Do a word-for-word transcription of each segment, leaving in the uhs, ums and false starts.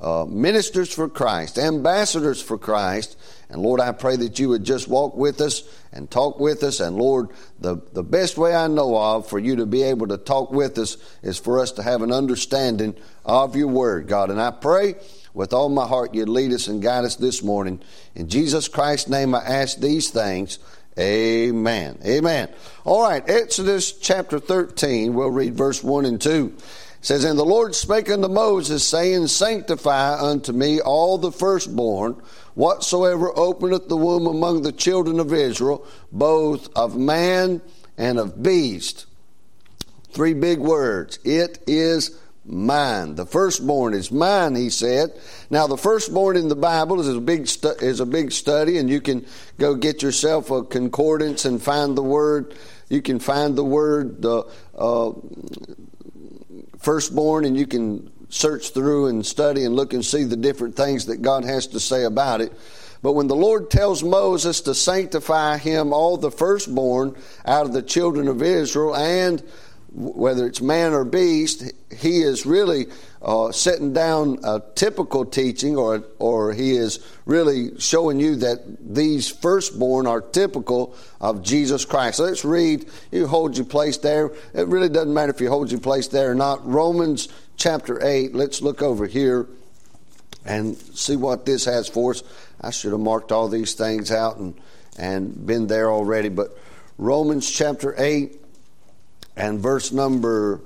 uh, ministers for Christ, ambassadors for Christ. And Lord, I pray that you would just walk with us and talk with us. And Lord, the, the best way I know of for you to be able to talk with us is for us to have an understanding of your word, God. And I pray with all my heart you'd lead us and guide us this morning. In Jesus Christ's name I ask these things. Amen. Amen. All right, Exodus chapter thirteen, we'll read verse one and two. It says, And the Lord spake unto Moses, saying, Sanctify unto me all the firstborn, whatsoever openeth the womb among the children of Israel, both of man and of beast. Three big words. It is mine. The firstborn is mine, he said. Now, the firstborn in the Bible is a big stu- is a big study, and you can go get yourself a concordance and find the word. You can find the word uh, uh, firstborn, and you can search through and study and look and see the different things that God has to say about it. But when the Lord tells Moses to sanctify him all the firstborn out of the children of Israel, and whether it's man or beast, he is really uh, setting down a typical teaching, or or he is really showing you that these firstborn are typical of Jesus Christ. So let's read. You hold your place there. It really doesn't matter if you hold your place there or not. Romans chapter eight. Let's look over here and see what this has for us. I should have marked all these things out and, and been there already. But Romans chapter eight. And verse number,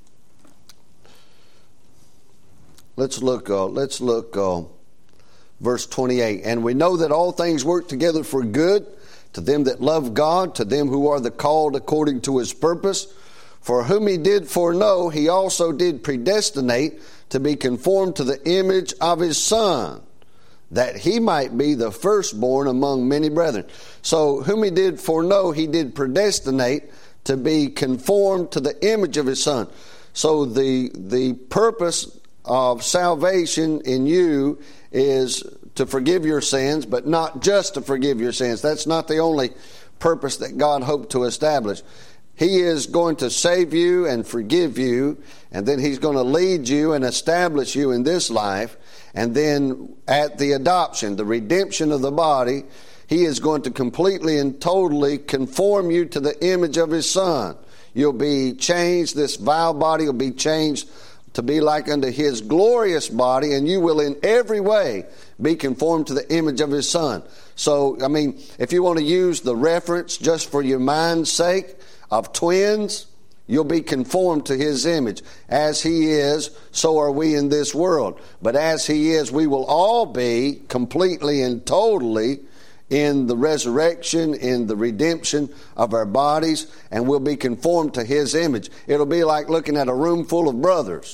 let's look, uh, let's look, uh, verse twenty-eight. And we know that all things work together for good to them that love God, to them who are the called according to his purpose. For whom he did foreknow, he also did predestinate to be conformed to the image of his Son, that he might be the firstborn among many brethren. So whom he did foreknow, he did predestinate to be conformed to the image of his Son. So the the purpose of salvation in you is to forgive your sins, but not just to forgive your sins. That's not the only purpose that God hoped to establish. He is going to save you and forgive you, and then he's going to lead you and establish you in this life. And then at the adoption, the redemption of the body, he is going to completely and totally conform you to the image of his Son. You'll be changed. This vile body will be changed to be like unto his glorious body, and you will in every way be conformed to the image of his Son. So, I mean, if you want to use the reference just for your mind's sake of twins, you'll be conformed to his image. As he is, so are we in this world. But as he is, we will all be completely and totally in the resurrection, in the redemption of our bodies, and we'll be conformed to his image. It'll be like looking at a room full of brothers.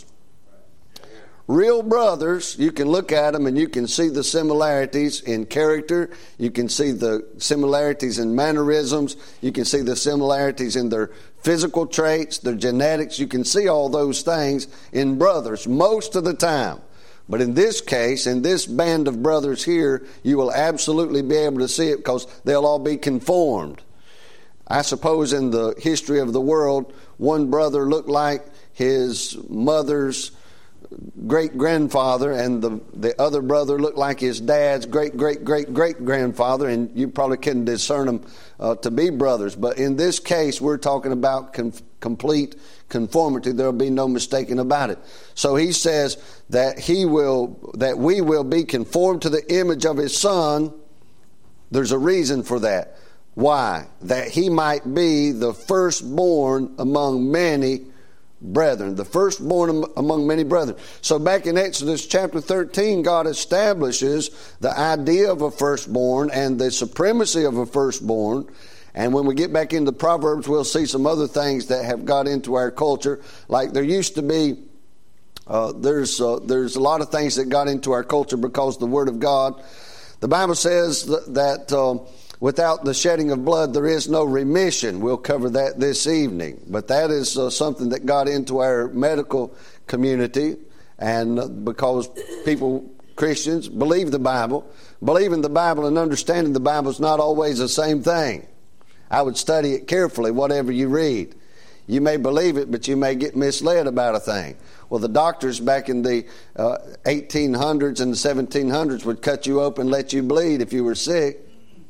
Real brothers, you can look at them and you can see the similarities in character. You can see the similarities in mannerisms. You can see the similarities in their physical traits, their genetics. You can see all those things in brothers most of the time. But in this case, in this band of brothers here, you will absolutely be able to see it because they'll all be conformed. I suppose in the history of the world, one brother looked like his mother's great-grandfather, and the, the other brother looked like his dad's great-great-great-great-grandfather, and you probably couldn't discern them uh, to be brothers. But in this case, we're talking about com- complete conformity. There'll be no mistaking about it. So he says that he will, that we will be conformed to the image of his Son. There's a reason for that. Why? That he might be the firstborn among many brethren. The firstborn among many brethren. So back in Exodus chapter thirteen, God establishes the idea of a firstborn and the supremacy of a firstborn. And when we get back into Proverbs, we'll see some other things that have got into our culture. Like there used to be, uh, there's uh, there's a lot of things that got into our culture because the Word of God. The Bible says that, that uh, without the shedding of blood, there is no remission. We'll cover that this evening. But that is uh, something that got into our medical community. And because people, Christians, believe the Bible, believing the Bible and understanding the Bible is not always the same thing. I would study it carefully, whatever you read. You may believe it, but you may get misled about a thing. Well, the doctors back in the uh, eighteen hundreds and the seventeen hundreds would cut you open and let you bleed if you were sick.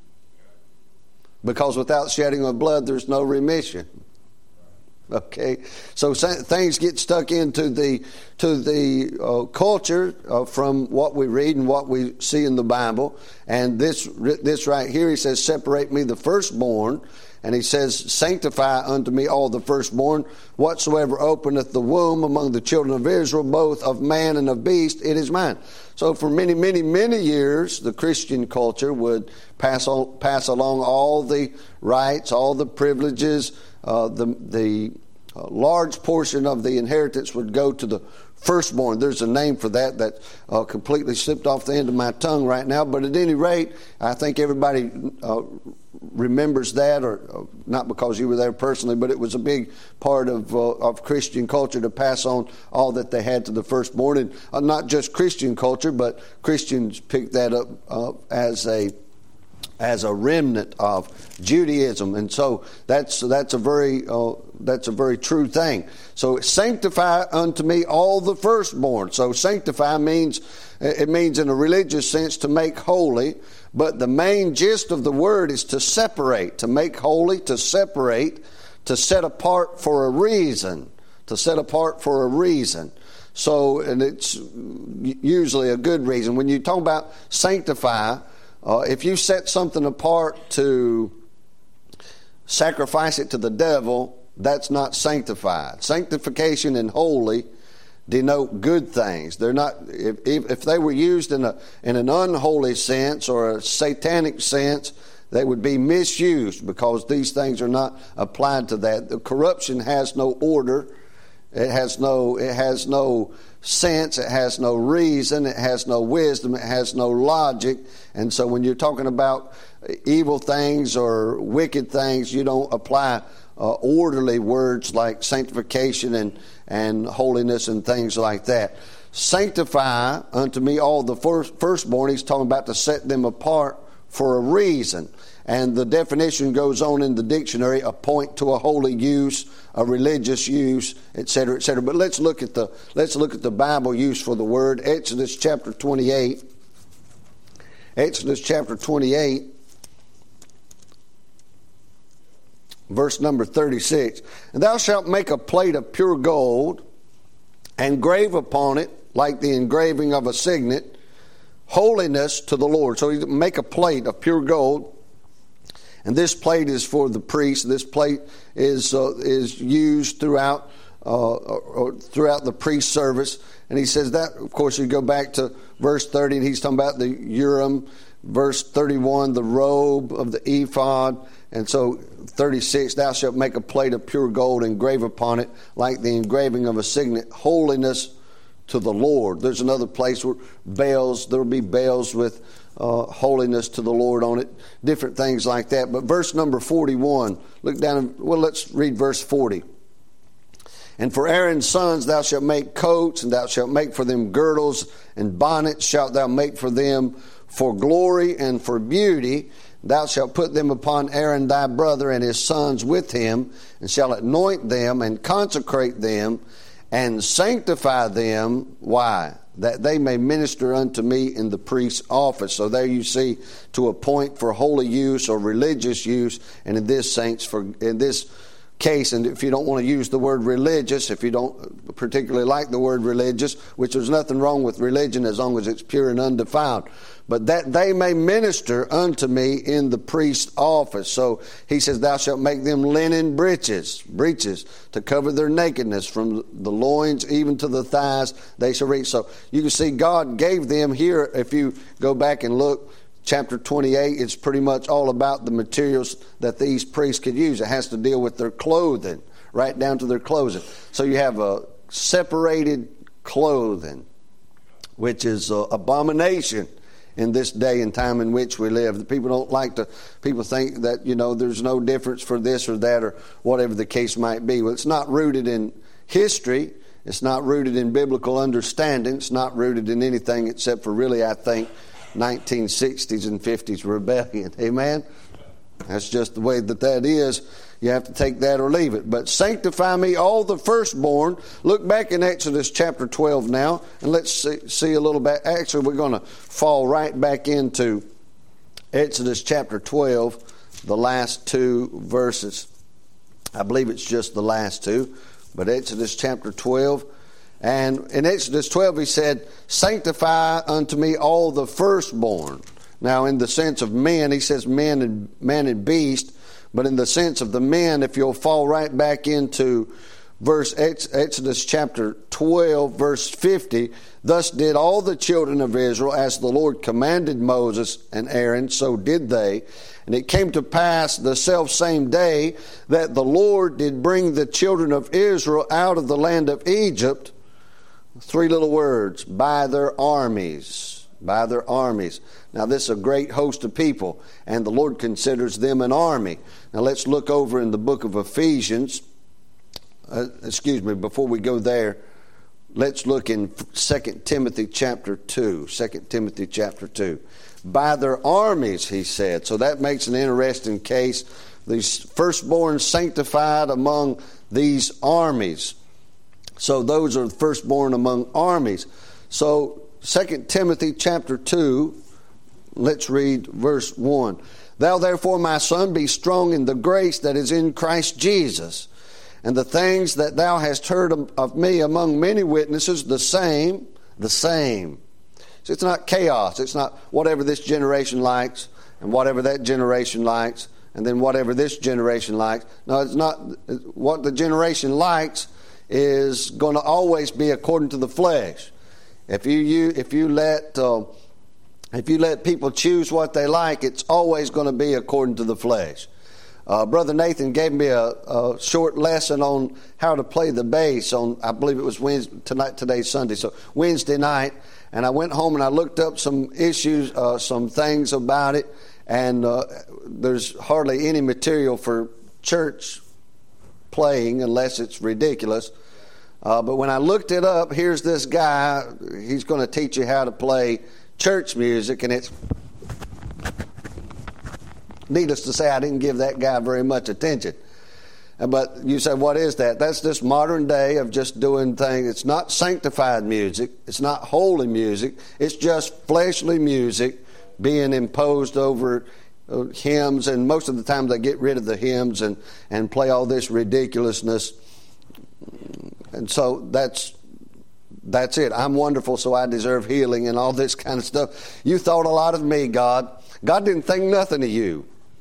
Because without shedding of blood, there's no remission. Okay, so things get stuck into the to the uh, culture uh, from what we read and what we see in the Bible. And this this right here, he says, "Separate me the firstborn." And he says, "Sanctify unto me all the firstborn. Whatsoever openeth the womb among the children of Israel, both of man and of beast, it is mine." So for many, many, many years, the Christian culture would pass on, pass along all the rights, all the privileges. Uh, the the uh, large portion of the inheritance would go to the firstborn. There's a name for that that uh, completely slipped off the end of my tongue right now. But at any rate, I think everybody uh, remembers that, or uh, not because you were there personally, but it was a big part of uh, of Christian culture to pass on all that they had to the firstborn. And uh, not just Christian culture, but Christians picked that up uh, as a as a remnant of Judaism, and so that's that's a very uh, that's a very true thing. So sanctify unto me all the firstborn. So sanctify means it means in a religious sense to make holy, but the main gist of the word is to separate, to make holy, to separate, to set apart for a reason, to set apart for a reason. So, and it's usually a good reason. When you talk about sanctify, Uh, if you set something apart to sacrifice it to the devil, that's not sanctified. Sanctification and holy denote good things. They're not. If, if, if they were used in a in an unholy sense or a satanic sense, they would be misused because these things are not applied to that. The corruption has no order. It has no. It has no sense. It has no reason. It has no wisdom. It has no logic. And so when you're talking about evil things or wicked things, you don't apply uh, orderly words like sanctification and, and holiness and things like that. Sanctify unto me all the first, firstborn. He's talking about to set them apart for a reason. And the definition goes on in the dictionary, appoint to a holy use, a religious use, et cetera, et cetera. But let's look at the let's look at the Bible use for the word. Exodus chapter twenty-eight. Exodus chapter twenty-eight, verse number thirty-six. "And thou shalt make a plate of pure gold, and grave upon it, like the engraving of a signet, holiness to the Lord." So you make a plate of pure gold. And this plate is for the priest. This plate is uh, is used throughout uh, or throughout the priest service. And he says that, of course, you go back to verse thirty, and he's talking about the Urim. Verse thirty-one, the robe of the ephod. And so thirty-six, "Thou shalt make a plate of pure gold, and engrave upon it, like the engraving of a signet, holiness to the Lord." There's another place where bells, there will be bells with Uh, holiness to the Lord on it, different things like that. But verse number forty-one, look down, well, let's read verse forty. "And for Aaron's sons thou shalt make coats, and thou shalt make for them girdles, and bonnets shalt thou make for them for glory and for beauty. Thou shalt put them upon Aaron thy brother and his sons with him, and shalt anoint them and consecrate them and sanctify them." Why? "That they may minister unto me in the priest's office." So there you see, to appoint for holy use or religious use, and in this saints for in this case, and if you don't want to use the word religious, if you don't particularly like the word religious, which there's nothing wrong with religion as long as it's pure and undefiled, but that they may minister unto me in the priest's office. So he says, "Thou shalt make them linen breeches, breeches to cover their nakedness from the loins even to the thighs they shall reach." So you can see God gave them here. If you go back and look, chapter twenty-eight, it's pretty much all about the materials that these priests could use. It has to deal with their clothing, right down to their clothing. So you have a separated clothing, which is an abomination in this day and time in which we live. The people don't like to, people think that, you know, there's no difference for this or that or whatever the case might be. Well, it's not rooted in history. It's not rooted in biblical understanding. It's not rooted in anything except for really, I think, nineteen sixties and fifties rebellion. Amen? That's just the way that that is. You have to take that or leave it. But sanctify me all the firstborn. Look back in Exodus chapter twelve now, and let's see, see a little bit. Actually, we're going to fall right back into Exodus chapter twelve, the last two verses. I believe it's just the last two, but Exodus chapter twelve. And in Exodus twelve, he said, sanctify unto me all the firstborn. Now, in the sense of men, he says men and man and beast. But in the sense of the men, if you'll fall right back into verse Exodus chapter twelve, verse fifty, thus did all the children of Israel as the Lord commanded Moses and Aaron, so did they. And it came to pass the selfsame day that the Lord did bring the children of Israel out of the land of Egypt. Three little words, by their armies. By their armies. Now this is a great host of people, and the Lord considers them an army. Now let's look over in the book of Ephesians. Uh, excuse me, before we go there, let's look in Second Timothy chapter two. Second Timothy chapter two. By their armies, he said. So that makes an interesting case. These firstborn sanctified among these armies. So those are the firstborn among armies. So Second Timothy chapter two, let's read verse one. Thou therefore, my son, be strong in the grace that is in Christ Jesus. And the things that thou hast heard of me among many witnesses, the same, the same. So it's not chaos. It's not whatever this generation likes and whatever that generation likes and then whatever this generation likes. No, it's not. What the generation likes is going to always be according to the flesh. If you, you if you let uh, if you let people choose what they like, it's always going to be according to the flesh. Uh, Brother Nathan gave me a, a short lesson on how to play the bass on, I believe it was Wednesday, tonight, today's Sunday, so Wednesday night. And I went home and I looked up some issues, uh, some things about it, and uh, there's hardly any material for church playing unless it's ridiculous. Uh, but when I looked it up, here's this guy. He's going to teach you how to play church music, and it's needless to say, I didn't give that guy very much attention. But you say, what is that? That's this modern day of just doing things. It's not sanctified music. It's not holy music. It's just fleshly music being imposed over uh, hymns. And most of the time they get rid of the hymns and, and play all this ridiculousness. And so that's that's it. I'm wonderful, so I deserve healing and all this kind of stuff. You thought a lot of me, God. God didn't think nothing of you.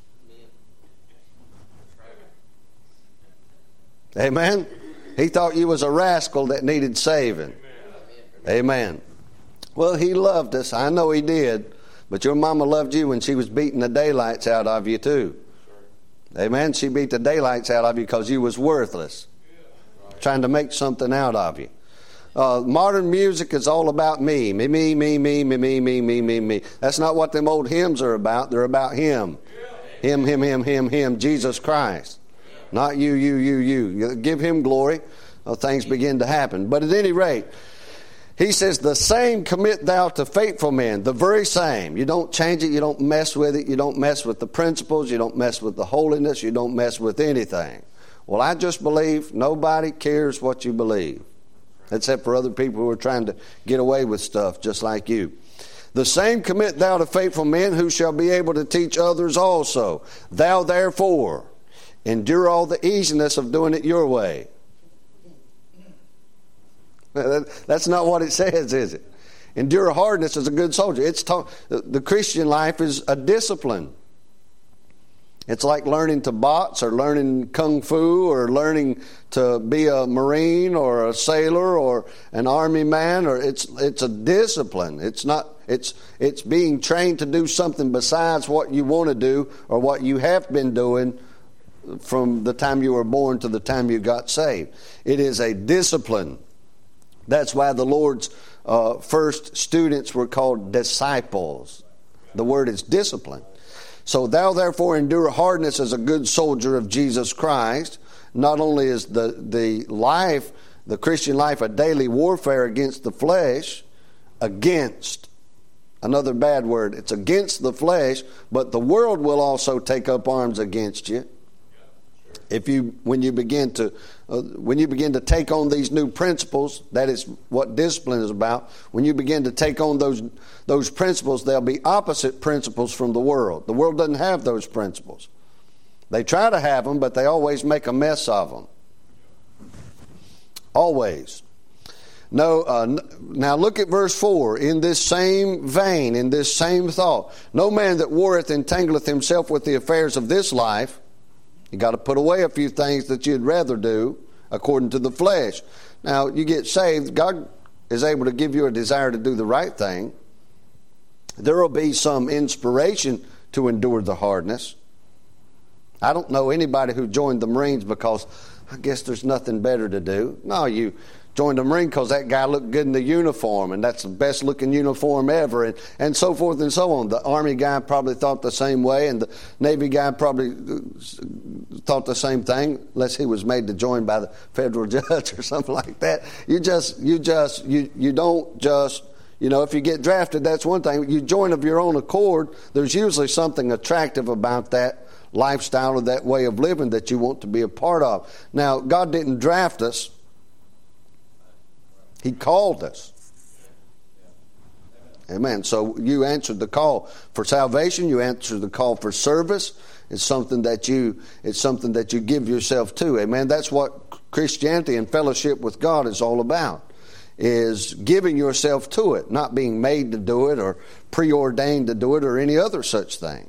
Amen? He thought you was a rascal that needed saving. Amen. Well, he loved us. I know he did. But your mama loved you when she was beating the daylights out of you too. Amen? She beat the daylights out of you because you was worthless. Trying to make something out of you. Uh, modern music is all about me. Me, me, me, me, me, me, me, me, me, me. That's not what them old hymns are about. They're about Him. Him, Him, Him, Him, Him, Jesus Christ. Not you, you, you, you. Give Him glory. Uh, things begin to happen. But at any rate, he says, the same commit thou to faithful men. The very same. You don't change it. You don't mess with it. You don't mess with the principles. You don't mess with the holiness. You don't mess with anything. Well, I just believe nobody cares what you believe, except for other people who are trying to get away with stuff just like you. The same commit thou to faithful men who shall be able to teach others also. Thou therefore endure all the easiness of doing it your way. That's not what it says, is it? Endure hardness as a good soldier. It's ta- the Christian life is a discipline. It's like learning to box or learning kung fu or learning to be a Marine or a sailor or an army man. Or it's it's a discipline. It's not. It's it's being trained to do something besides what you want to do or what you have been doing from the time you were born to the time you got saved. It is a discipline. That's why the Lord's uh, first students were called disciples. The word is discipline. So thou therefore endure hardness as a good soldier of Jesus Christ. Not only is the, the life, the Christian life, a daily warfare against the flesh, against, Another bad word. It's against the flesh, but the world will also take up arms against you. If you, when you begin to, uh, when you begin to take on these new principles, that is what discipline is about. When you begin to take on those those principles, they'll be opposite principles from the world. The world doesn't have those principles. They try to have them, but they always make a mess of them. Always. No. Uh, now look at verse four. In this same vein, in this same thought, no man that warreth entangleth himself with the affairs of this life. You got to put away a few things that you'd rather do according to the flesh. Now, you get saved, God is able to give you a desire to do the right thing. There will be some inspiration to endure the hardness. I don't know anybody who joined the Marines because I guess there's nothing better to do. No, you joined the Marine because that guy looked good in the uniform, and that's the best looking uniform ever, and, and so forth and so on. The Army guy probably thought the same way, and the Navy guy probably thought the same thing, unless he was made to join by the federal judge or something like that. You just, you just, you, you don't just, you know, if you get drafted, that's one thing. You join of your own accord, there's usually something attractive about that lifestyle or that way of living that you want to be a part of. Now, God didn't draft us. He called us. Amen. So you answered the call for salvation. You answered the call for service. It's something that you, it's something that you give yourself to. Amen. That's what Christianity and fellowship with God is all about, is giving yourself to it, not being made to do it or preordained to do it or any other such thing.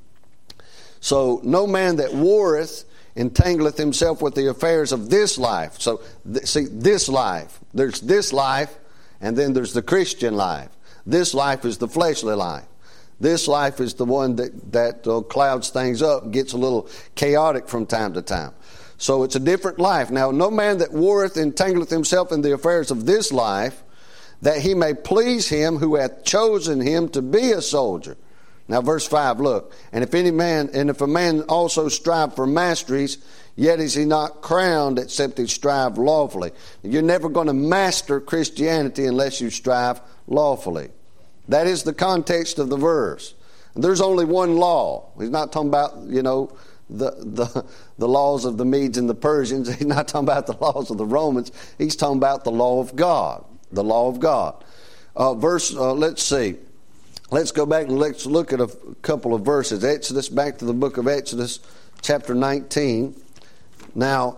So no man that warreth entangleth himself with the affairs of this life. So, th- see, this life. There's this life, and then there's the Christian life. This life is the fleshly life. This life is the one that, that uh, clouds things up, gets a little chaotic from time to time. So it's a different life. Now, no man that warreth entangleth himself in the affairs of this life, that he may please him who hath chosen him to be a soldier. Now, verse five, look. And if any man, and if a man also strive for masteries, yet is he not crowned except he strive lawfully. You're never going to master Christianity unless you strive lawfully. That is the context of the verse. There's only one law. He's not talking about, you know, the the the laws of the Medes and the Persians. He's not talking about the laws of the Romans. He's talking about the law of God. The law of God. Uh, verse, uh, let's see. Let's go back and let's look at a couple of verses. Exodus, back to the book of Exodus, chapter nineteen. Now,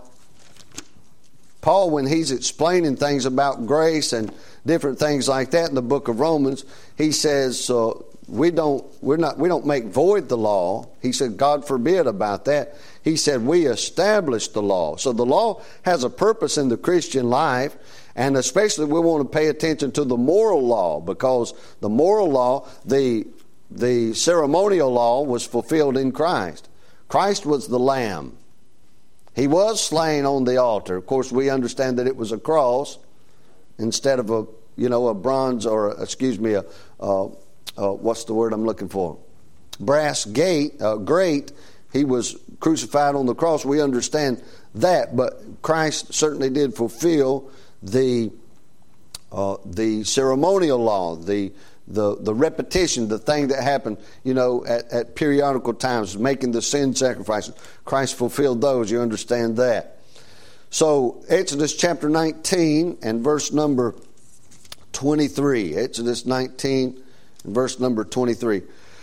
Paul, when he's explaining things about grace and different things like that in the book of Romans, he says uh, we don't we're not we don't make void the law. He said, God forbid about that. He said we establish the law. So the law has a purpose in the Christian life. And especially we want to pay attention to the moral law, because the moral law, the, the ceremonial law was fulfilled in Christ. Christ was the Lamb. He was slain on the altar. Of course, we understand that it was a cross instead of a, you know, a bronze or, a, excuse me, a, uh, uh, what's the word I'm looking for? Brass gate, uh, grate. He was crucified on the cross. We understand that, but Christ certainly did fulfill the uh, the ceremonial law, the the the repetition, the thing that happened, you know, at, at periodical times, making the sin sacrifices. Christ fulfilled those. You understand that. So Exodus chapter nineteen and verse number twenty-three. Exodus nineteen and verse number twenty-three.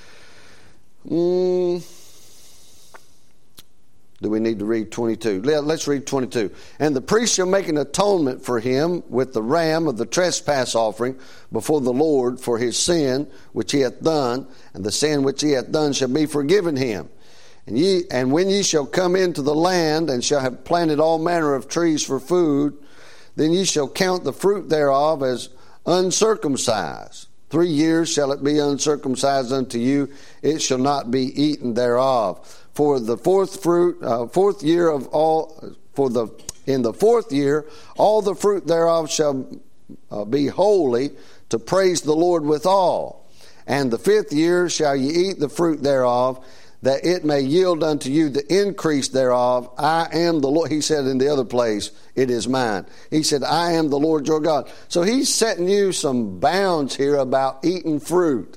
Mm. Do we need to read twenty-two? Let's read twenty-two. And the priest shall make an atonement for him with the ram of the trespass offering before the Lord for his sin which he hath done, and the sin which he hath done shall be forgiven him. And ye, and when ye shall come into the land, and shall have planted all manner of trees for food, then ye shall count the fruit thereof as uncircumcised. Three years shall it be uncircumcised unto you; it shall not be eaten thereof. For the fourth fruit, uh, fourth year of all, for the in the fourth year, all the fruit thereof shall uh, be holy, to praise the Lord withal. And the fifth year shall ye eat the fruit thereof. that it may yield unto you the increase thereof. I am the Lord. He said in the other place, it is mine. He said, I am the Lord your God. So he's setting you some bounds here about eating fruit.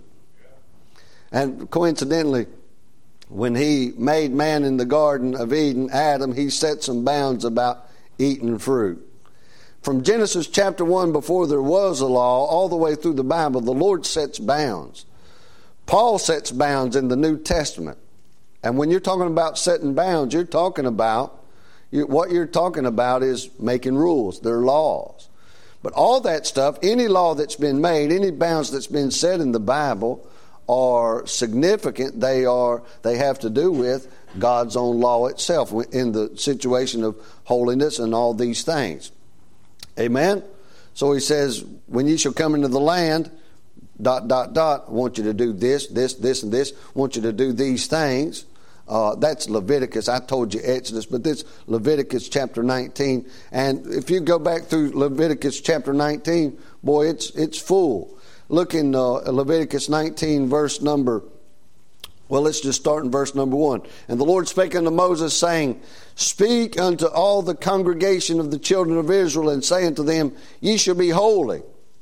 And coincidentally, when he made man in the Garden of Eden, Adam, he set some bounds about eating fruit. From Genesis chapter one, before there was a law, all the way through the Bible, the Lord sets bounds. Paul sets bounds in the New Testament. And when you're talking about setting bounds, you're talking about, you, what you're talking about is making rules. They're laws. But all that stuff, any law that's been made, any bounds that's been set in the Bible are significant. They are, they have to do with God's own law itself in the situation of holiness and all these things. Amen? So he says, when ye shall come into the land, dot, dot, dot, I want you to do this, this, this, and this. I want you to do these things. Uh, that's Leviticus. I told you Exodus, but this Leviticus chapter nineteen. And if you go back through Leviticus chapter nineteen, boy, it's it's full. Look in uh, Leviticus nineteen, verse number, well, let's just start in verse number one. And the Lord spake unto Moses, saying, Speak unto all the congregation of the children of Israel, and say unto them, Ye shall be holy,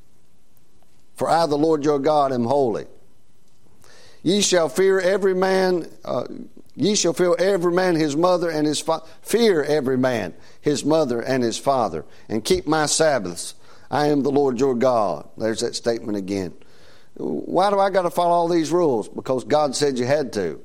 for I, the Lord your God, am holy. Ye shall fear every man, uh, ye shall fear every man his mother and his father. Fear every man his mother and his father, and keep my Sabbaths. I am the Lord your God. There's that statement again. Why do I got to follow all these rules? Because God said you had to.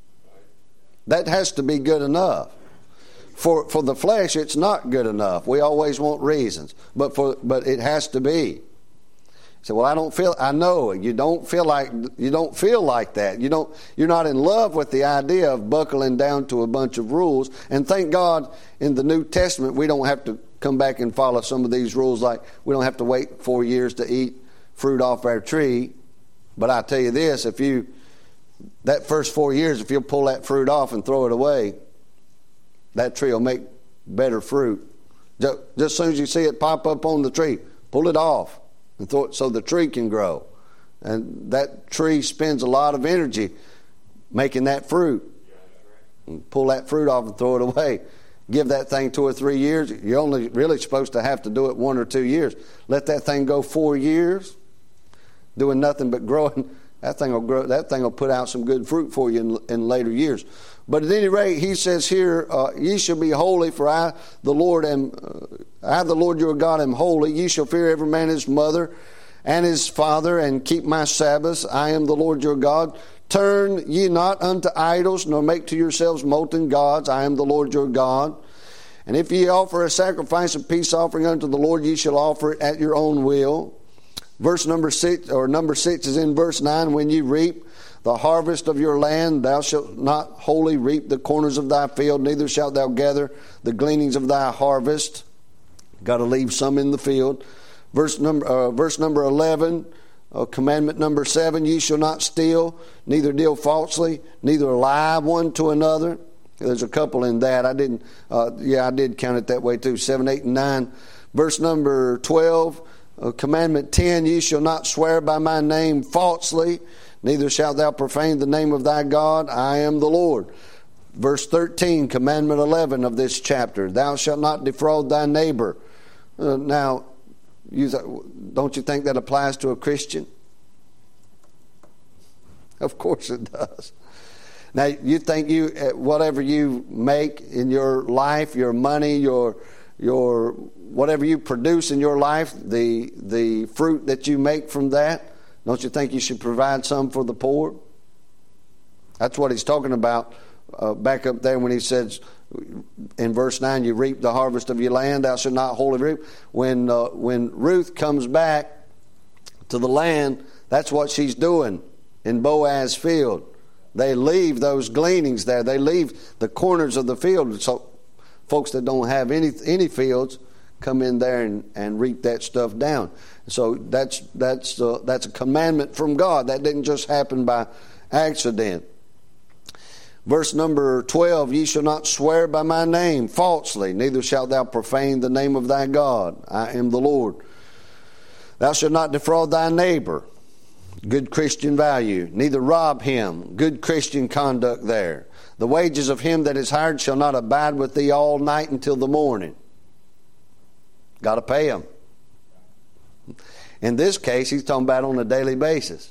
That has to be good enough. For for the flesh, it's not good enough. We always want reasons, but for but it has to be. So, well, I don't feel. I know you don't feel like you don't feel like that. You don't. You're not in love with the idea of buckling down to a bunch of rules. And thank God, in the New Testament, we don't have to come back and follow some of these rules. Like we don't have to wait four years to eat fruit off our tree. But I tell you this: if you that first four years, if you'll pull that fruit off and throw it away, that tree will make better fruit. Just, just as soon as you see it pop up on the tree, pull it off and throw it so the tree can grow. And that tree spends a lot of energy making that fruit. And pull that fruit off and throw it away. Give that thing two or three years. You're only really supposed to have to do it one or two years. Let that thing go four years, doing nothing but growing. That thing will grow. That thing will put out some good fruit for you in, in later years. But at any rate, he says here, uh, ye shall be holy, for I, the Lord, am uh, I, the Lord your God, am holy. Ye shall fear every man his mother and his father, and keep my Sabbaths. I am the Lord your God. Turn ye not unto idols, nor make to yourselves molten gods. I am the Lord your God. And if ye offer a sacrifice of peace offering unto the Lord, ye shall offer it at your own will. Verse number six, or number six is in verse nine. When ye reap the harvest of your land, thou shalt not wholly reap the corners of thy field, neither shalt thou gather the gleanings of thy harvest. Got to leave some in the field. Verse number uh, verse number eleven, uh, commandment number seven: ye shall not steal, neither deal falsely, neither lie one to another. There's a couple in that. I didn't. Uh, yeah, I did count it that way too. Seven, eight, and nine. Verse number twelve. Uh, commandment ten, ye shall not swear by my name falsely, neither shalt thou profane the name of thy God. I am the Lord. Verse thirteen, commandment eleven of this chapter, thou shalt not defraud thy neighbor. Uh, now, you th- don't you think that applies to a Christian? Of course it does. Now, you think you whatever you make in your life, your money, your your whatever you produce in your life, the the fruit that you make from that, don't you think you should provide some for the poor? That's what he's talking about uh, back up there when he says in verse nine, you reap the harvest of your land, thou shalt not wholly reap. When uh, when Ruth comes back to the land, that's what she's doing in Boaz's field. They leave those gleanings there. They leave the corners of the field. So folks that don't have any any fields come in there and, and reap that stuff down. So that's that's uh, that's a commandment from God. That didn't just happen by accident. Verse number twelve, ye shall not swear by my name falsely, neither shalt thou profane the name of thy God. I am the Lord. Thou shalt not defraud thy neighbor. Good Christian value. Neither rob him. Good Christian conduct there. The wages of him that is hired shall not abide with thee all night until the morning. Got to pay him. In this case, he's talking about on a daily basis.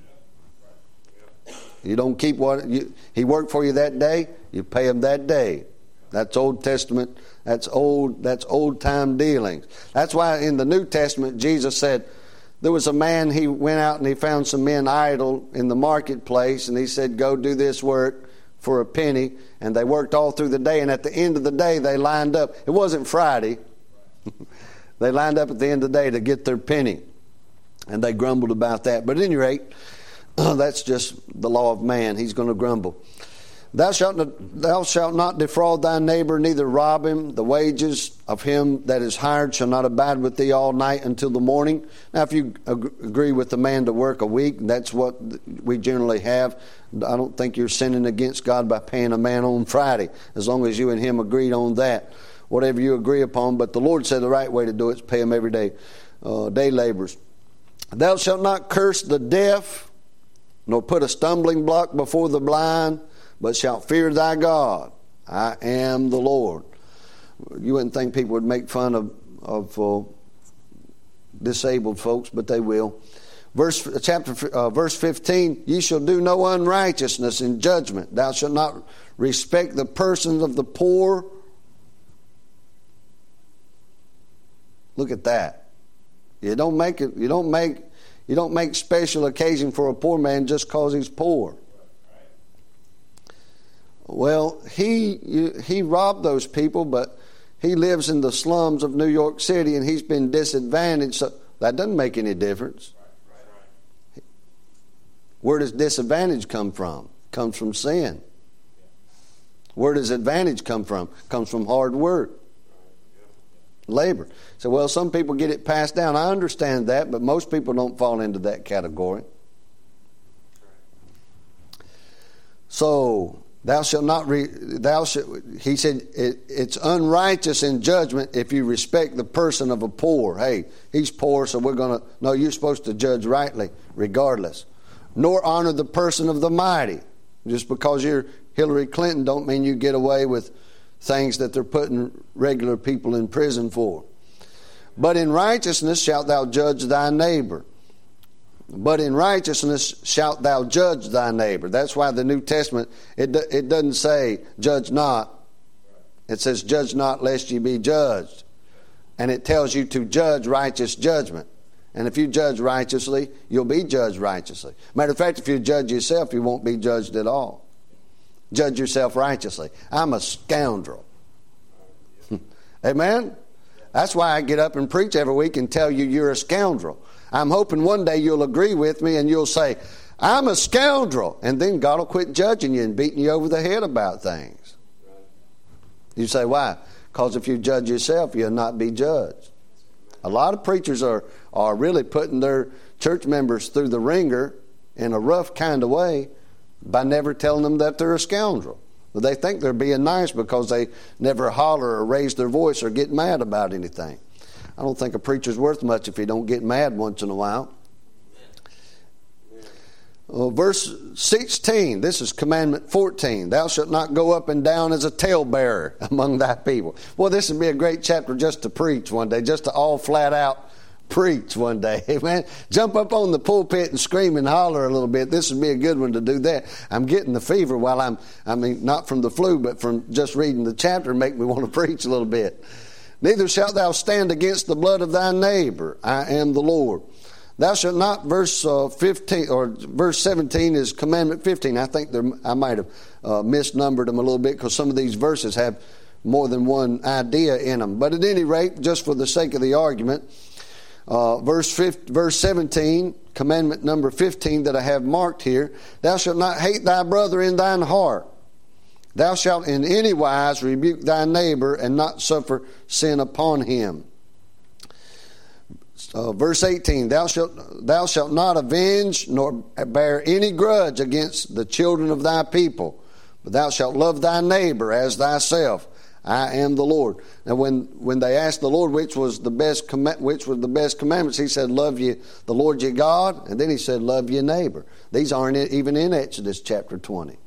You don't keep what you, he worked for you that day, you pay him that day. That's Old Testament. That's old. That's old time dealings. That's why in the New Testament Jesus said there was a man. He went out and he found some men idle in the marketplace, and he said, "Go do this work for a penny." And they worked all through the day, and at the end of the day, they lined up. It wasn't Friday. They lined up at the end of the day to get their penny, and they grumbled about that. But at any rate, that's just the law of man. He's going to grumble. Thou shalt not, thou shalt not defraud thy neighbor, neither rob him. The wages of him that is hired shall not abide with thee all night until the morning. Now, if you ag- agree with the man to work a week, that's what we generally have. I don't think you're sinning against God by paying a man on Friday, as long as you and him agreed on that. Whatever you agree upon. But the Lord said the right way to do it is pay him every day. Uh, day laborers. Thou shalt not curse the deaf, nor put a stumbling block before the blind, but shalt fear thy God. I am the Lord. You wouldn't think people would make fun of, of uh, disabled folks, but they will. Verse chapter uh, verse fifteen, ye shall do no unrighteousness in judgment. Thou shalt not respect the persons of the poor. Look at that. You don't make it. You don't make. You don't make special occasion for a poor man just because he's poor. Well, he he robbed those people, but he lives in the slums of New York City, and he's been disadvantaged. So that doesn't make any difference. Where does disadvantage come from? It comes from sin. Where does advantage come from? It comes from hard work, labor. So, well, some people get it passed down. I understand that, but most people don't fall into that category. So, thou shalt not, re, thou shalt, he said, it, it's unrighteous in judgment if you respect the person of a poor. Hey, he's poor, so we're going to, no, you're supposed to judge rightly, regardless. Nor honor the person of the mighty. Just because you're Hillary Clinton don't mean you get away with things that they're putting regular people in prison for. But in righteousness shalt thou judge thy neighbor. But in righteousness shalt thou judge thy neighbor. That's why the New Testament, it, it doesn't say judge not. It says judge not lest ye be judged. And it tells you to judge righteous judgment. And if you judge righteously, you'll be judged righteously. Matter of fact, if you judge yourself, you won't be judged at all. Judge yourself righteously. I'm a scoundrel. Amen? That's why I get up and preach every week and tell you you're a scoundrel. I'm hoping one day you'll agree with me and you'll say, I'm a scoundrel. And then God will quit judging you and beating you over the head about things. You say, why? Because if you judge yourself, you'll not be judged. A lot of preachers are, are really putting their church members through the ringer in a rough kind of way by never telling them that they're a scoundrel. But they think they're being nice because they never holler or raise their voice or get mad about anything. I don't think a preacher's worth much if he don't get mad once in a while. Uh, verse sixteen, this is commandment fourteen. Thou shalt not go up and down as a talebearer among thy people. Well, this would be a great chapter just to preach one day, just to all flat out preach one day. Man, jump up on the pulpit and scream and holler a little bit. This would be a good one to do that. I'm getting the fever while I'm, I mean, not from the flu, but from just reading the chapter make me want to preach a little bit. Neither shalt thou stand against the blood of thy neighbor. I am the Lord. Thou shalt not, verse uh, fifteen or verse seventeen is commandment fifteen. I think there, I might have uh, misnumbered them a little bit because some of these verses have more than one idea in them. But at any rate, just for the sake of the argument, uh, verse fifteen, verse seventeen, commandment number fifteen that I have marked here: Thou shalt not hate thy brother in thine heart. Thou shalt in any wise rebuke thy neighbor and not suffer sin upon him. Uh, verse eighteen, thou shalt, thou shalt not avenge nor bear any grudge against the children of thy people, but thou shalt love thy neighbor as thyself. I am the Lord. Now, when, when they asked the Lord which was the best com- which was the best commandments, he said, "Love you, the Lord your God," and then he said, "Love your neighbor." These aren't even in Exodus chapter twenty.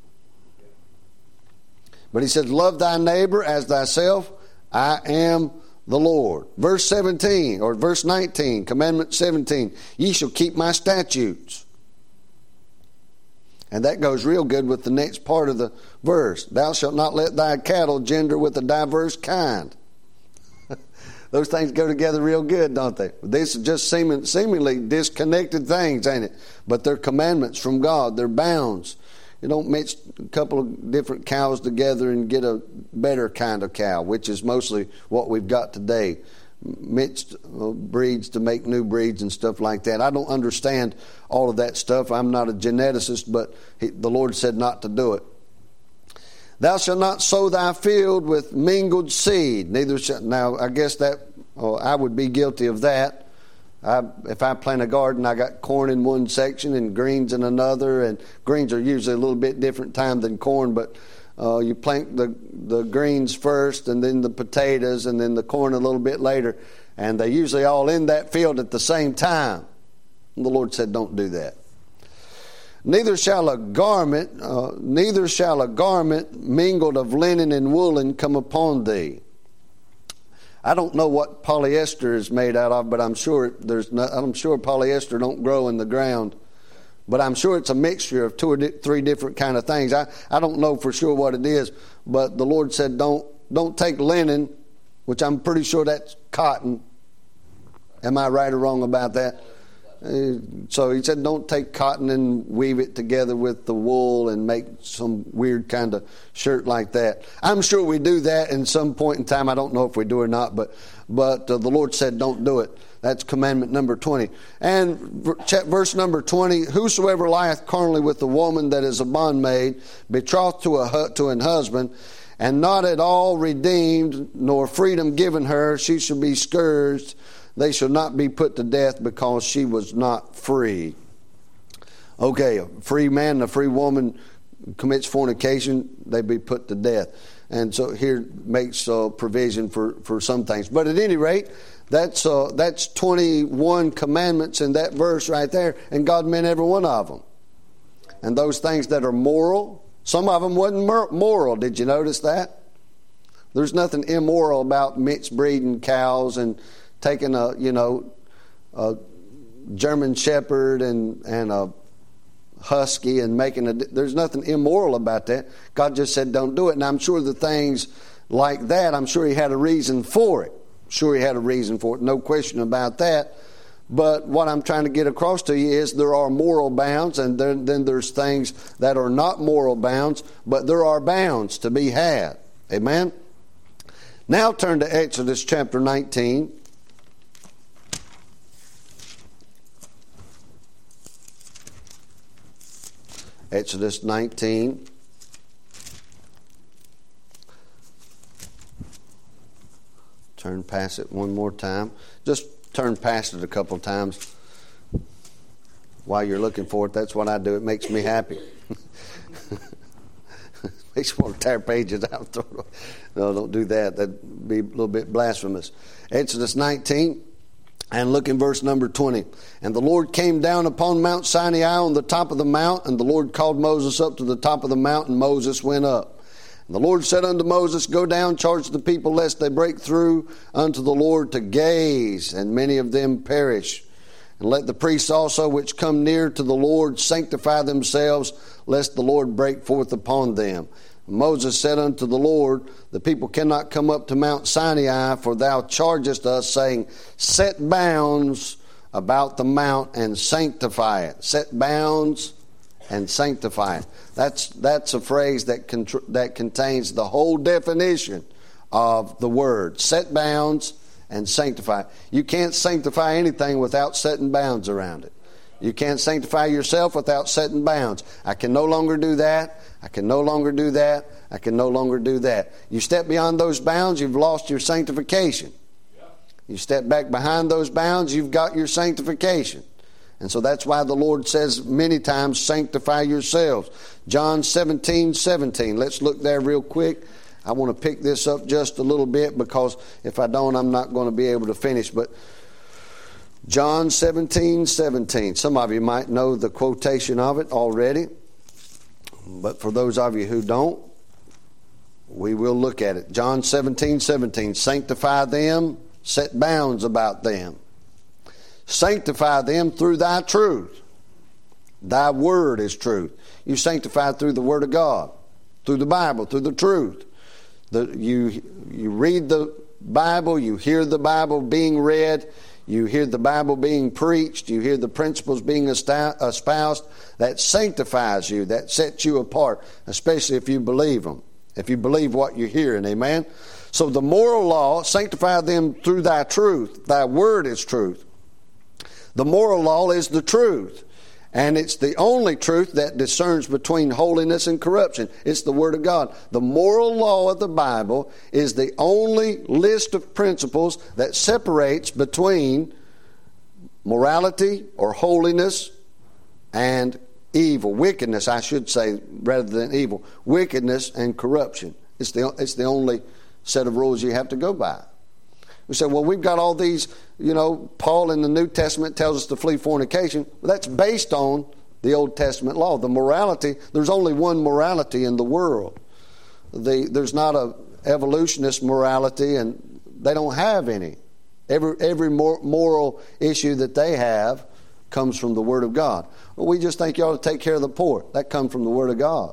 But he said, "Love thy neighbor as thyself. I am the Lord." Verse seventeen or verse nineteen, commandment seventeen: "Ye shall keep my statutes." And that goes real good with the next part of the verse. "Thou shalt not let thy cattle gender with a diverse kind." Those things go together real good, don't they? These are just seeming, seemingly disconnected things, ain't it? But they're commandments from God. They're bounds. You don't mix a couple of different cows together and get a better kind of cow, which is mostly what we've got today. Mixed breeds to make new breeds and stuff like that. I don't understand all of that stuff. I'm not a geneticist, but he, the Lord said not to do it. "Thou shalt not sow thy field with mingled seed, neither shall..." Now, I guess that oh, I would be guilty of that. I, if I plant a garden, I got corn in one section and greens in another, and greens are usually a little bit different time than corn, but uh, you plant the, the greens first and then the potatoes and then the corn a little bit later, and they're usually all in that field at the same time. And the Lord said, don't do that. Neither shall a garment, uh, neither shall a garment mingled of linen and woolen come upon thee. I don't know what polyester is made out of, but I'm sure there's not, I'm sure polyester don't grow in the ground. But I'm sure it's a mixture of two or di- three different kind of things. I, I don't know for sure what it is, but the Lord said don't don't take linen, which I'm pretty sure that's cotton. Am I right or wrong about that? Uh, so he said don't take cotton and weave it together with the wool and make some weird kind of shirt like that. I'm sure we do that in some point in time. I don't know if we do or not, but but uh, the Lord said don't do it. That's commandment number twenty. And verse number twenty: "Whosoever lieth carnally with a woman that is a bondmaid, betrothed to a to an husband, and not at all redeemed, nor freedom given her, she shall be scourged. They shall not be put to death because she was not free." Okay, a free man and a free woman commits fornication, they be put to death. And so here makes uh, provision for, for some things. But at any rate, that's uh, that's twenty-one commandments in that verse right there, and God meant every one of them. And those things that are moral, some of them wasn't moral. Did you notice that? There's nothing immoral about mixed breeding cows and taking a, you know, a German Shepherd and, and a Husky and making a... There's nothing immoral about that. God just said don't do it. And I'm sure the things like that, I'm sure he had a reason for it. Sure he had a reason for it. No question about that. But what I'm trying to get across to you is there are moral bounds, and then, then there's things that are not moral bounds, but there are bounds to be had. Amen? Now turn to Exodus chapter nineteen. Exodus nineteen. Turn past it one more time. Just turn past it a couple times while you're looking for it. That's what I do. It makes me happy. Makes me want to tear pages out. No, don't do that. That'd be a little bit blasphemous. Exodus nineteen. And look in verse number twenty. "And the Lord came down upon Mount Sinai on the top of the mount, and the Lord called Moses up to the top of the mount, and Moses went up. And the Lord said unto Moses, Go down, charge the people, lest they break through unto the Lord to gaze, and many of them perish. And let the priests also which come near to the Lord sanctify themselves, lest the Lord break forth upon them. Moses said unto the Lord, The people cannot come up to Mount Sinai, for thou chargest us, saying, Set bounds about the mount and sanctify it." Set bounds and sanctify it. That's that's a phrase that contr- that contains the whole definition of the word. Set bounds and sanctify it. You can't sanctify anything without setting bounds around it. You can't sanctify yourself without setting bounds. I can no longer do that. I can no longer do that. I can no longer do that. You step beyond those bounds, you've lost your sanctification. You step back behind those bounds, you've got your sanctification. And so that's why the Lord says many times, sanctify yourselves. John seventeen seventeen. Let's look there real quick I want to pick this up just a little bit, because if I don't, I'm not going to be able to finish. But John seventeen seventeen. Some of you might know the quotation of it already, but for those of you who don't, we will look at it. John seventeen seventeen. Sanctify them, set bounds about them. Sanctify them through thy truth. Thy word is truth. You sanctify through the word of God, through the Bible, through the truth. The, you, you read the Bible, you hear the Bible being read, you hear the Bible being preached, you hear the principles being espoused. That sanctifies you, that sets you apart, especially if you believe them, if you believe what you're hearing, amen? So the moral law, sanctify them through thy truth. Thy word is truth. The moral law is the truth. And it's the only truth that discerns between holiness and corruption. It's the Word of God. The moral law of the Bible is the only list of principles that separates between morality or holiness and evil. Wickedness, I should say, rather than evil. Wickedness and corruption. It's the, it's the only set of rules you have to go by. We say, well, we've got all these, you know, Paul in the New Testament tells us to flee fornication. Well, that's based on the Old Testament law. The morality, there's only one morality in the world. The, there's not a evolutionist morality, and they don't have any. Every, every mor- moral issue that they have comes from the Word of God. Well, we just think you ought to take care of the poor. That comes from the Word of God.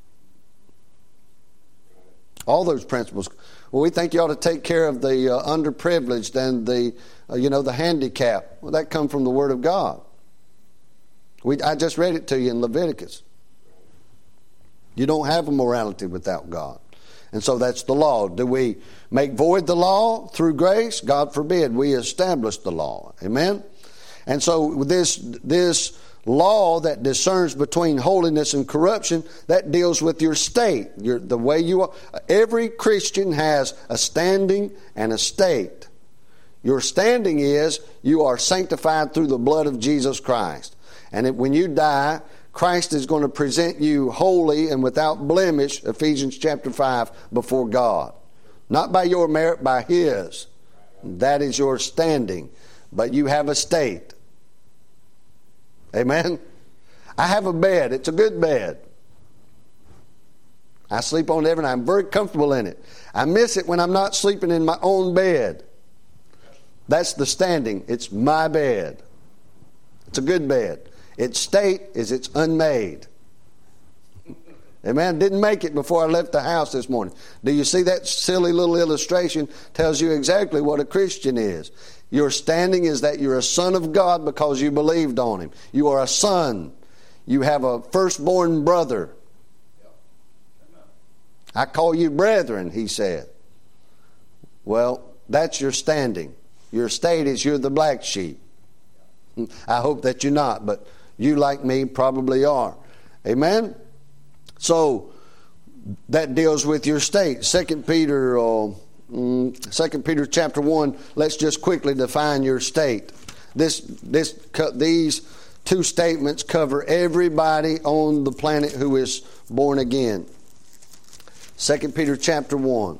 All those principles. Well, we think you ought to take care of the uh, underprivileged and the, uh, you know, the handicapped. Well, that comes from the Word of God. We, I just read it to you in Leviticus. You don't have a morality without God. And so that's the law. Do we make void the law through grace? God forbid. We establish the law. Amen? And so this, this law that discerns between holiness and corruption, that deals with your state, your, the way you are. Every Christian has a standing and a state. Your standing is you are sanctified through the blood of Jesus Christ. And it, when you die, Christ is going to present you holy and without blemish, Ephesians chapter five, before God. Not by your merit, by His. That is your standing. But you have a state. Amen? I have a bed. It's a good bed. I sleep on it every night. I'm very comfortable in it. I miss it when I'm not sleeping in my own bed. That's the standing. It's my bed. It's a good bed. Its state is it's unmade. Amen? Didn't make it before I left the house this morning. Do you see that silly little illustration? Tells you exactly what a Christian is. Your standing is that you're a son of God because you believed on Him. You are a son. You have a firstborn brother. I call you brethren, He said. Well, that's your standing. Your state is you're the black sheep. I hope that you're not, but you, like me, probably are. Amen? So, that deals with your state. Second Peter... Uh, Second Peter chapter one, let's just quickly define your state. This, this, these two statements cover everybody on the planet who is born again. Second Peter chapter one.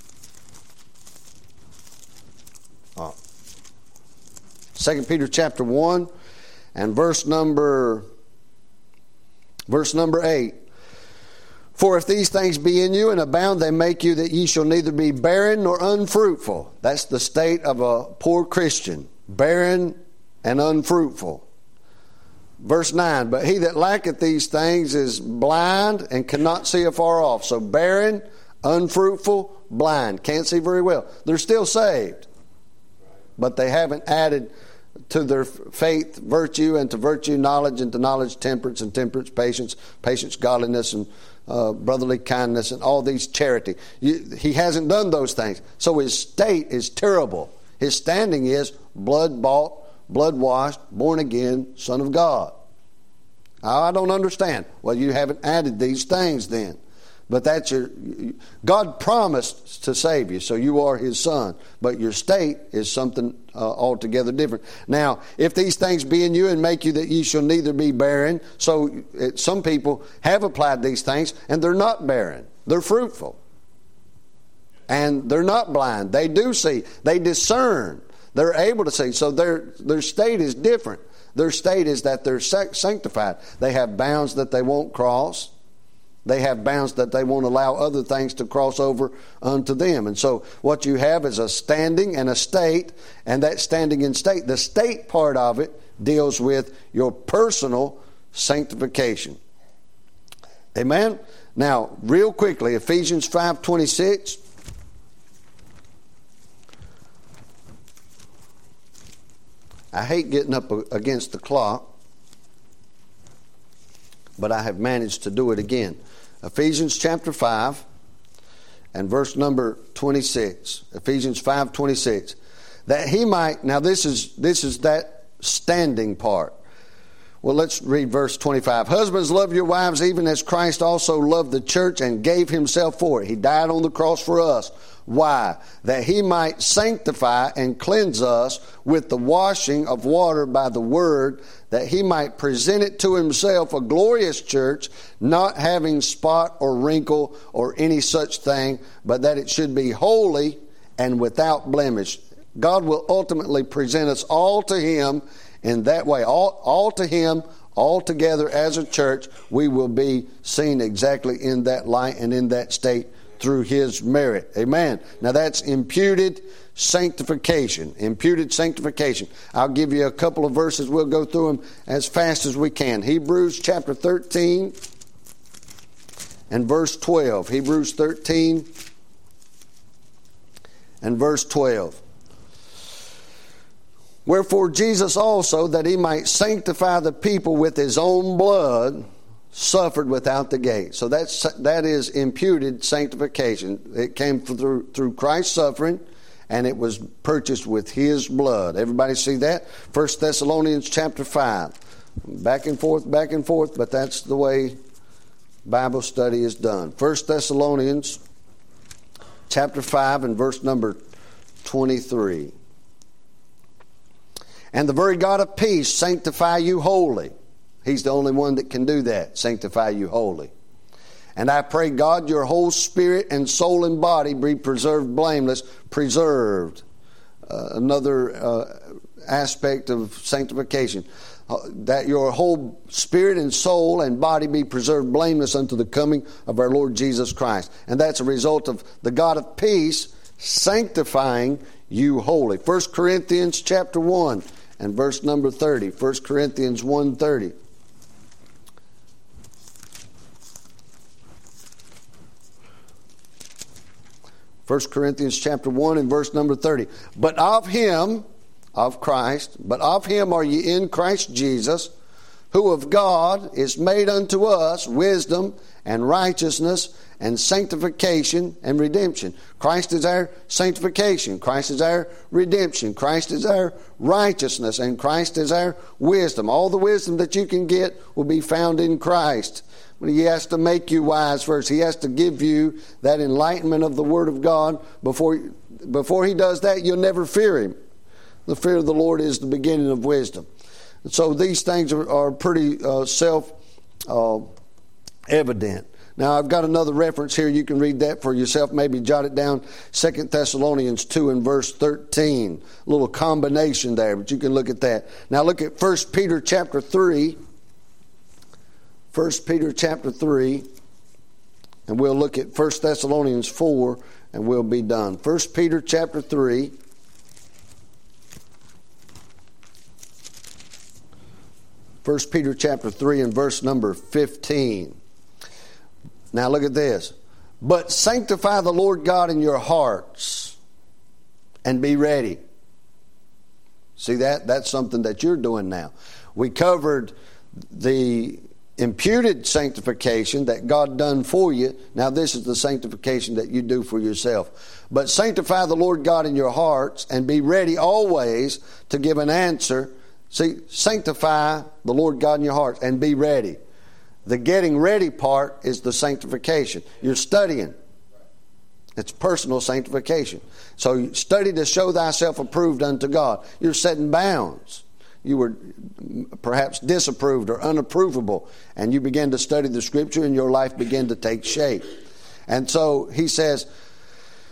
Oh. Second Peter chapter one and verse number verse number eight. For if these things be in you and abound, they make you that ye shall neither be barren nor unfruitful. That's the state of a poor Christian. Barren and unfruitful. Verse nine, but he that lacketh these things is blind and cannot see afar off. So barren, unfruitful, blind. Can't see very well. They're still saved. But they haven't added to their faith virtue, and to virtue knowledge, and to knowledge temperance, and temperance patience, patience godliness, and uh, brotherly kindness, and all these charity. You, he hasn't done those things. So his state is terrible. His standing is blood bought, blood washed, born again, Son of God. I don't understand. Well, you haven't added these things then. But that's your... God promised to save you, so you are His son. But your state is something uh, altogether different. Now, if these things be in you and make you that ye shall neither be barren... So it, some people have applied these things and they're not barren. They're fruitful. And they're not blind. They do see. They discern. They're able to see. So their their state is different. Their state is that they're sanctified. They have bounds that they won't cross. They have bounds that they won't allow other things to cross over unto them. And so what you have is a standing and a state, and that standing and state, the state part of it deals with your personal sanctification. Amen? Now, real quickly, Ephesians five twenty-six. I hate getting up against the clock, but I have managed to do it again. Ephesians chapter five and verse number twenty-six. Ephesians five twenty-six. That he might, now this is this is that standing part. Well, let's read verse twenty-five. Husbands, love your wives even as Christ also loved the church and gave himself for it. He died on the cross for us. Why? That he might sanctify and cleanse us with the washing of water by the word, that he might present it to himself a glorious church, not having spot or wrinkle or any such thing, but that it should be holy and without blemish. God will ultimately present us all to him in that way. All, all to him, all together as a church, we will be seen exactly in that light and in that state through his merit. Amen. Now that's imputed sanctification. Imputed sanctification. I'll give you a couple of verses. We'll go through them as fast as we can. Hebrews chapter thirteen and verse twelve. Hebrews thirteen and verse twelve. Wherefore Jesus also, that he might sanctify the people with his own blood, suffered without the gate. So that's that is imputed sanctification. It came through through Christ's suffering, and it was purchased with his blood. Everybody see that? First Thessalonians chapter five. Back and forth, back and forth, but that's the way Bible study is done. First Thessalonians chapter five and verse number twenty-three. And the very God of peace sanctify you wholly. He's the only one that can do that, sanctify you wholly. And I pray, God, your whole spirit and soul and body be preserved blameless, preserved. Uh, another uh, aspect of sanctification. Uh, that your whole spirit and soul and body be preserved blameless unto the coming of our Lord Jesus Christ. And that's a result of the God of peace sanctifying you wholly. First Corinthians chapter one and verse number thirty. First Corinthians one thirty. First Corinthians chapter one and verse number thirty. But of him, of Christ, but of him are ye in Christ Jesus, who of God is made unto us wisdom and righteousness and sanctification and redemption. Christ is our sanctification. Christ is our redemption. Christ is our righteousness. And Christ is our wisdom. All the wisdom that you can get will be found in Christ. He has to make you wise first. He has to give you that enlightenment of the Word of God. Before, before he does that, you'll never fear him. The fear of the Lord is the beginning of wisdom. And so these things are, are pretty uh, self-evident. Uh, now, I've got another reference here. You can read that for yourself. Maybe jot it down. Second Thessalonians two and verse thirteen. A little combination there, but you can look at that. Now, look at First Peter chapter three. First Peter chapter three, and we'll look at First Thessalonians four, and we'll be done. First Peter chapter three. First Peter chapter three and verse number fifteen. Now look at this. But sanctify the Lord God in your hearts, and be ready. See that? That's something that you're doing now. We covered the imputed sanctification that God done for you. Now this is the sanctification that you do for yourself. But sanctify the Lord God in your hearts, and be ready always to give an answer. See, sanctify the Lord God in your hearts, and be ready. The getting ready part is the sanctification. You're studying. It's personal sanctification. So you study to show thyself approved unto God. You're setting bounds. You were perhaps disapproved or unapprovable, and you began to study the Scripture, and your life began to take shape. And so he says,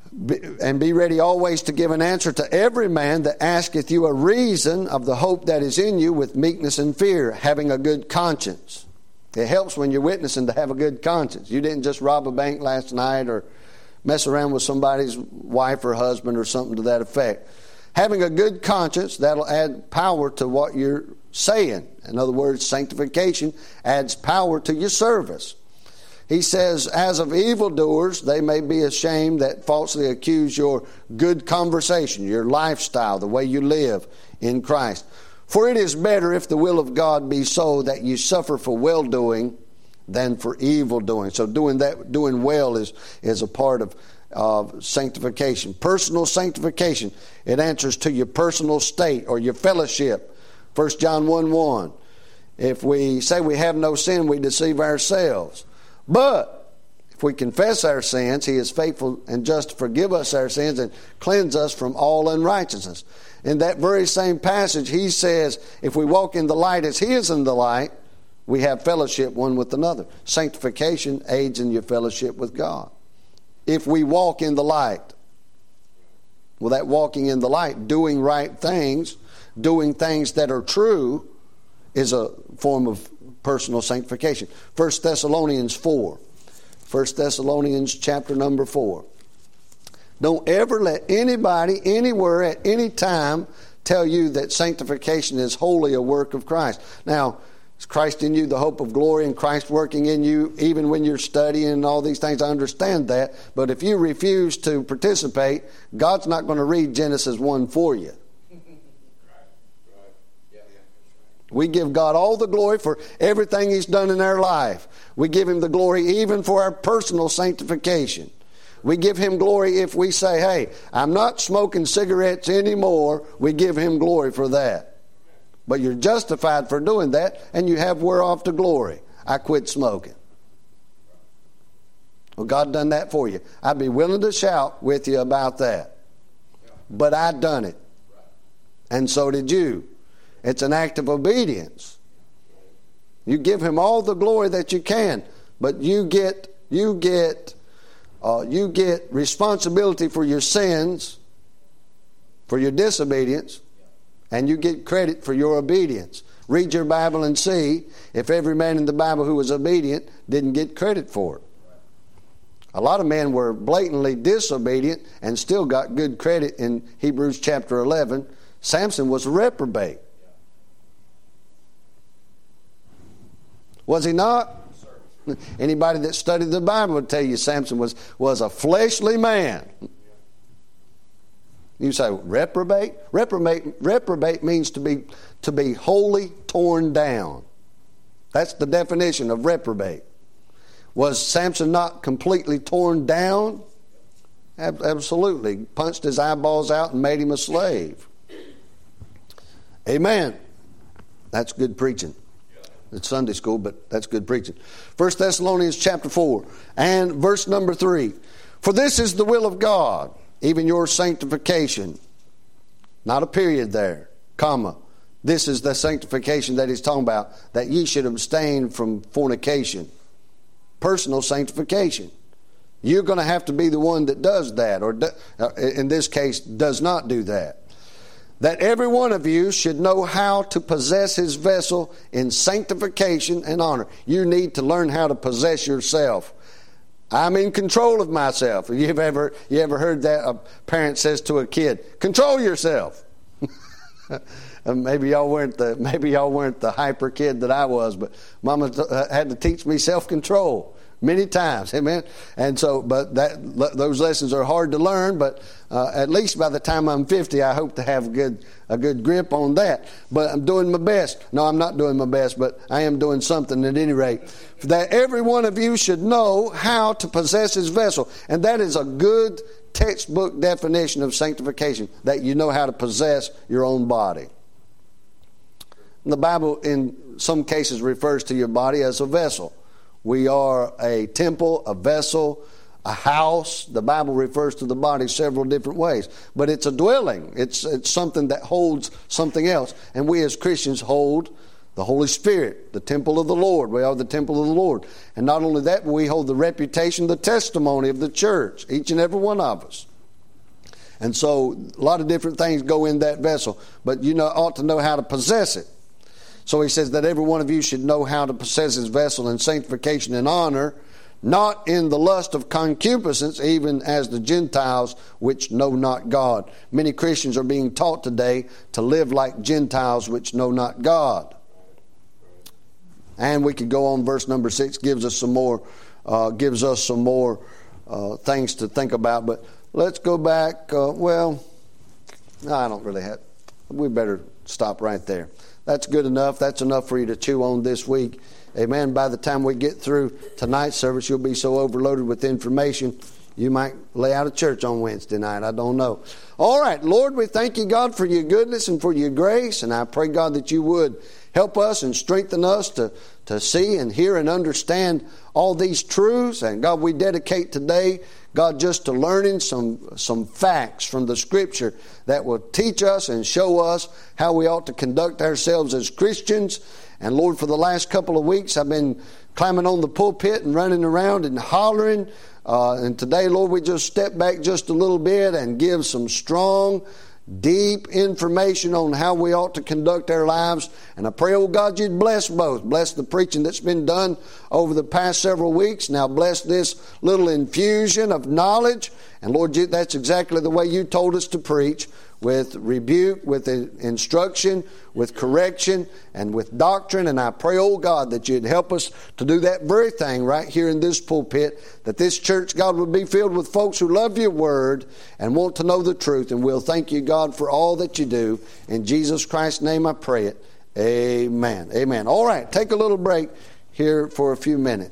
And be ready always to give an answer to every man that asketh you a reason of the hope that is in you with meekness and fear, having a good conscience. It helps when you're witnessing to have a good conscience. You didn't just rob a bank last night or mess around with somebody's wife or husband or something to that effect. Having a good conscience, that'll add power to what you're saying. In other words, sanctification adds power to your service. He says, as of evildoers, they may be ashamed that falsely accuse your good conversation, your lifestyle, the way you live in Christ. For it is better, if the will of God be so, that you suffer for well-doing than for evil-doing. So doing that, doing well is, is a part of, of sanctification. Personal sanctification. It answers to your personal state or your fellowship. First John one one. If we say we have no sin, we deceive ourselves. But if we confess our sins, He is faithful and just to forgive us our sins and cleanse us from all unrighteousness. In that very same passage, He says, if we walk in the light as He is in the light, we have fellowship one with another. Sanctification aids in your fellowship with God. If we walk in the light, well, that walking in the light, doing right things, doing things that are true, is a form of personal sanctification. First Thessalonians four. First Thessalonians chapter number four. Don't ever let anybody, anywhere, at any time tell you that sanctification is wholly a work of Christ. Now, is Christ in you the hope of glory, and Christ working in you even when you're studying and all these things? I understand that. But if you refuse to participate, God's not going to read Genesis one for you. We give God all the glory for everything He's done in our life. We give Him the glory even for our personal sanctification. We give Him glory if we say, hey, I'm not smoking cigarettes anymore. We give Him glory for that. But you're justified for doing that, and you have whereof to glory. I quit smoking. Well, God done that for you. I'd be willing to shout with you about that. But I done it. And so did you. It's an act of obedience. You give Him all the glory that you can, but you get you get uh, you get responsibility for your sins, for your disobedience, and you get credit for your obedience. Read your Bible and see if every man in the Bible who was obedient didn't get credit for it. A lot of men were blatantly disobedient and still got good credit in Hebrews chapter eleven. Samson was a reprobate. Was he not? Anybody that studied the Bible would tell you Samson was, was a fleshly man. You say, reprobate? Reprobate reprobate means to be to be wholly torn down. That's the definition of reprobate. Was Samson not completely torn down? Ab- absolutely. Punched his eyeballs out and made him a slave. Amen. That's good preaching. It's Sunday school, but that's good preaching. First Thessalonians chapter four and verse number three. For this is the will of God, even your sanctification. Not a period there, comma. This is the sanctification that he's talking about, that ye should abstain from fornication. Personal sanctification. You're going to have to be the one that does that, or in this case, does not do that. That every one of you should know how to possess his vessel in sanctification and honor. You need to learn how to possess yourself. I'm in control of myself. You've ever you ever heard that a parent says to a kid, "Control yourself." maybe y'all weren't the maybe y'all weren't the hyper kid that I was, but Mama had to teach me self-control many times. Amen. And so, but that those lessons are hard to learn. But uh, at least by the time I'm fifty, I hope to have a good a good grip on that. But I'm doing my best. No, I'm not doing my best, but I am doing something at any rate. That every one of you should know how to possess his vessel, and that is a good textbook definition of sanctification. That you know how to possess your own body. The Bible, in some cases, refers to your body as a vessel. We are a temple, a vessel, a house. The Bible refers to the body several different ways. But it's a dwelling. It's, it's something that holds something else. And we as Christians hold the Holy Spirit, the temple of the Lord. We are the temple of the Lord. And not only that, but we hold the reputation, the testimony of the church, each and every one of us. And so a lot of different things go in that vessel. But you know, ought to know how to possess it. So he says that every one of you should know how to possess his vessel in sanctification and honor, not in the lust of concupiscence, even as the Gentiles which know not God. Many Christians are being taught today to live like Gentiles which know not God. And we could go on. Verse number six gives us some more, uh, gives us some more uh, things to think about. But let's go back. Uh, well, no, I don't really have. We better stop right there. That's good enough. That's enough for you to chew on this week. Amen. By the time we get through tonight's service, you'll be so overloaded with information, you might lay out of church on Wednesday night. I don't know. All right. Lord, we thank you, God, for your goodness and for your grace. And I pray, God, that you would help us and strengthen us to, to see and hear and understand all these truths. And God, we dedicate today, God, just to learning some, some facts from the Scripture that will teach us and show us how we ought to conduct ourselves as Christians. And Lord, for the last couple of weeks, I've been climbing on the pulpit and running around and hollering. Uh, and today, Lord, we just step back just a little bit and give some strong, deep information on how we ought to conduct our lives. And I pray, oh God, you'd bless both. Bless the preaching that's been done over the past several weeks. Now bless this little infusion of knowledge. And Lord, that's exactly the way you told us to preach, with rebuke, with instruction, with correction, and with doctrine. And I pray, oh God, that you'd help us to do that very thing right here in this pulpit, that this church, God, would be filled with folks who love your word and want to know the truth. And we'll thank you, God, for all that you do. In Jesus Christ's name I pray it. Amen. Amen. All right, take a little break here for a few minutes.